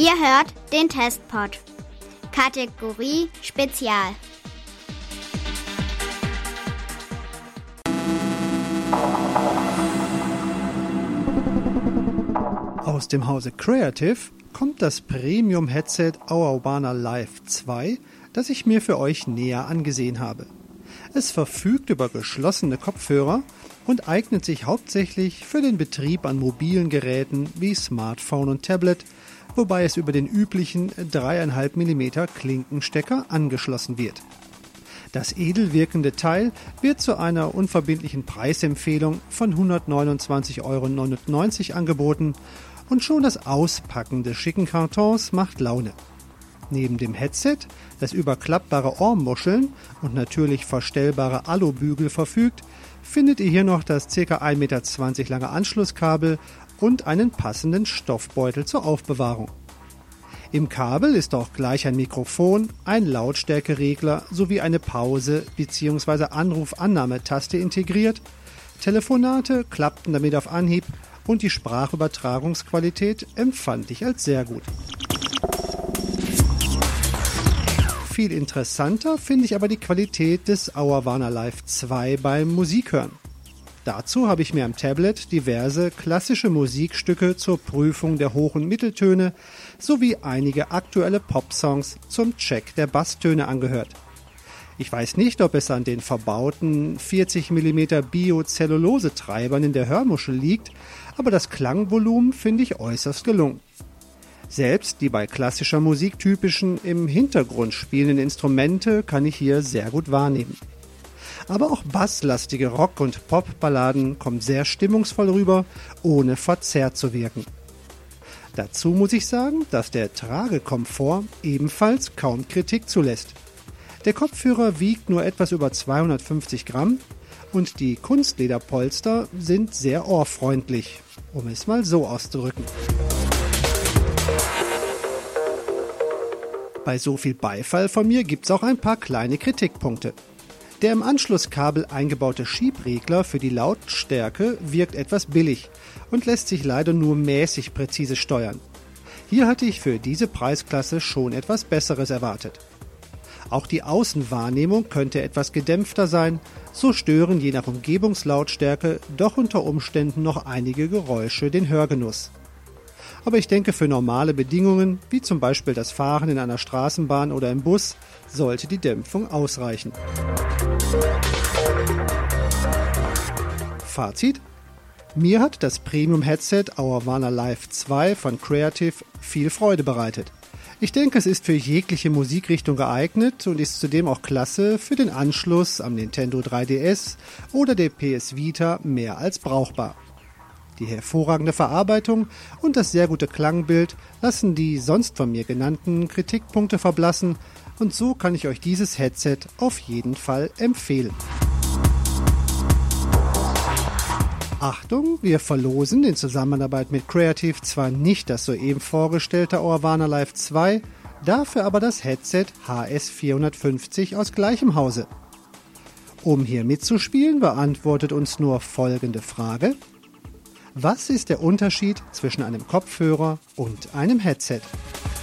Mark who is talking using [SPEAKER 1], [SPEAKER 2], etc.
[SPEAKER 1] Ihr hört den Testpod. Kategorie Spezial.
[SPEAKER 2] Aus dem Hause Creative kommt das Premium-Headset Auravana Live 2, das ich mir für euch näher angesehen habe. Es verfügt über geschlossene Kopfhörer und eignet sich hauptsächlich für den Betrieb an mobilen Geräten wie Smartphone und Tablet, wobei es über den üblichen 3,5 mm Klinkenstecker angeschlossen wird. Das edel wirkende Teil wird zu einer unverbindlichen Preisempfehlung von 129,99 € angeboten und schon das Auspacken des schicken Kartons macht Laune. Neben dem Headset, das über klappbare Ohrmuscheln und natürlich verstellbare Alubügel verfügt, findet ihr hier noch das ca. 1,20 Meter lange Anschlusskabel und einen passenden Stoffbeutel zur Aufbewahrung. Im Kabel ist auch gleich ein Mikrofon, ein Lautstärkeregler sowie eine Pause- bzw. Anrufannahmetaste integriert. Telefonate klappten damit auf Anhieb und die Sprachübertragungsqualität empfand ich als sehr gut. Viel interessanter finde ich aber die Qualität des Auravana Live 2 beim Musikhören. Dazu habe ich mir am Tablet diverse klassische Musikstücke zur Prüfung der Hoch- und Mitteltöne sowie einige aktuelle Popsongs zum Check der Basstöne angehört. Ich weiß nicht, ob es an den verbauten 40 mm Biocellulose-Treibern in der Hörmuschel liegt, aber das Klangvolumen finde ich äußerst gelungen. Selbst die bei klassischer Musik typischen im Hintergrund spielenden Instrumente kann ich hier sehr gut wahrnehmen. Aber auch basslastige Rock- und Popballaden kommen sehr stimmungsvoll rüber, ohne verzerrt zu wirken. Dazu muss ich sagen, dass der Tragekomfort ebenfalls kaum Kritik zulässt. Der Kopfhörer wiegt nur etwas über 250 Gramm und die Kunstlederpolster sind sehr ohrfreundlich, um es mal so auszudrücken. Bei so viel Beifall von mir gibt's auch ein paar kleine Kritikpunkte. Der im Anschlusskabel eingebaute Schiebregler für die Lautstärke wirkt etwas billig und lässt sich leider nur mäßig präzise steuern. Hier hatte ich für diese Preisklasse schon etwas Besseres erwartet. Auch die Außenwahrnehmung könnte etwas gedämpfter sein, so stören je nach Umgebungslautstärke doch unter Umständen noch einige Geräusche den Hörgenuss. Aber ich denke, für normale Bedingungen, wie zum Beispiel das Fahren in einer Straßenbahn oder im Bus, sollte die Dämpfung ausreichen. Fazit: Mir hat das Premium-Headset Auravana Live 2 von Creative viel Freude bereitet. Ich denke, es ist für jegliche Musikrichtung geeignet und ist zudem auch klasse für den Anschluss am Nintendo 3DS oder der PS Vita mehr als brauchbar. Die hervorragende Verarbeitung und das sehr gute Klangbild lassen die sonst von mir genannten Kritikpunkte verblassen und so kann ich euch dieses Headset auf jeden Fall empfehlen. Achtung, wir verlosen in Zusammenarbeit mit Creative zwar nicht das soeben vorgestellte Auravana Live 2, dafür aber das Headset HS450 aus gleichem Hause. Um hier mitzuspielen, beantwortet uns nur folgende Frage: Was ist der Unterschied zwischen einem Kopfhörer und einem Headset?